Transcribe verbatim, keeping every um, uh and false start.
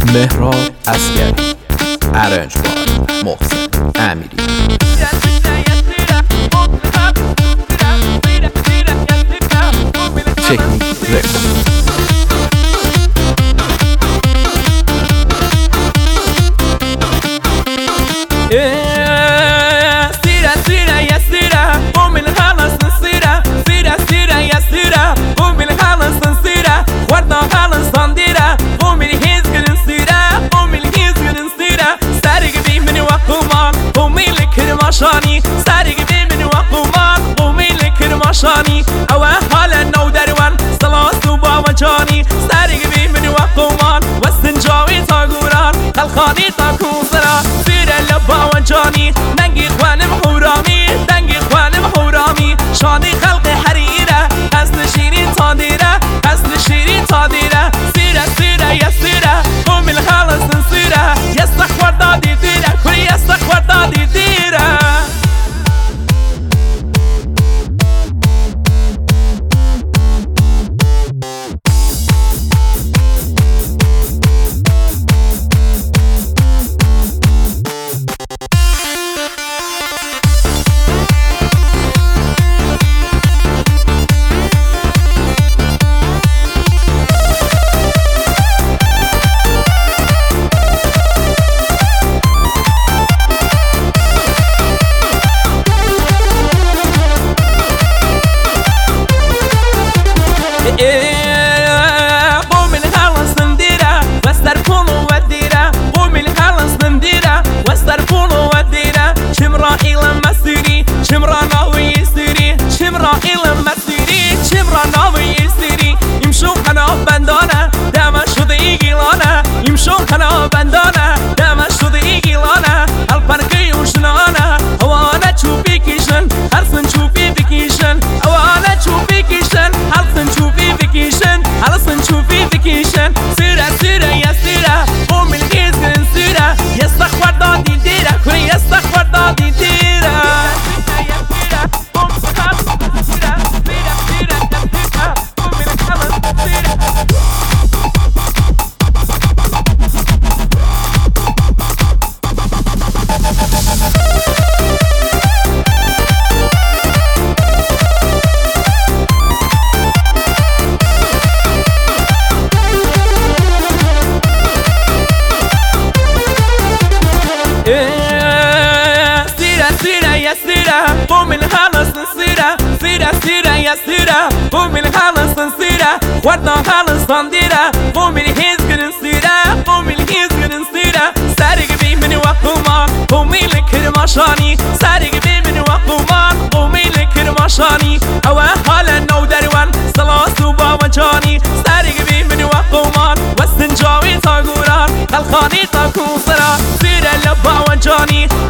مهراب عسگری، ارنج بای محسن امیری. تکنیک رکورد. سيرة سيرة يا سيرة قوم الخلص نصيرة سيرة سيرة يا سيرة قوم الخلص نصيرة وردة خلص صنديرة قوم الهزق نصيرة قوم الهزق نصيرة سارق بي من وقومان قومي الكرماشاني سارق بي من وقومان قومي الكرماشاني أو حالا نو دروان صلاة صوبا وجاني سارق بي من وقومان والسنجاوي تاقوران خلقاني تاكوزرا سيرة لبا وجاني دنگی خوانم حرامی دنگی خوانم حرامی شانی خلق حریره اصل شیرین تا دیره اصل شیرین تا دیره سیره سیره یا سیره قوم الخلص نصیره یستخور دادی دیره کلی یستخور دادی دیره قوم الخلص نديره واستركون وديره قوم الخلص نديره واستركون وديره شمرا إلى مسيري شمرا ناوي يسيري شمرا إلى مسيري شمرا ناوي يسيري يمشون خنا بندانه دم شده يجيلانه يمشون خنا بندانه دم شده يجيلانه البركي وشنانه وانا تشوفي كيشن هرسن تشوفي بكيشن وانا تشوفي كيشن هرسن تشوفي بكيشن هرسن تشوفي بكيشن سيرة سيرة يا سيرة قوم الهزق نصيرة يستخور دادي ديرة كل يستخور دادي ديرة قوم الخلص نصيرة سيرة سيرة يا سيرة قوم الخلص نصيرة وردة خلص صنديرة قوم الهزق نصيرة قوم الهزق نصيرة سارق بي من وقومان قومي الكرماشاني سارق بي من وقومان قومي الكرماشاني أو حالا نو دروان صلاة صوبا وجاني سارق بي من وقومان والسنجاوي تاقوران خلقاني تاكوزرا سيرة لبا وجاني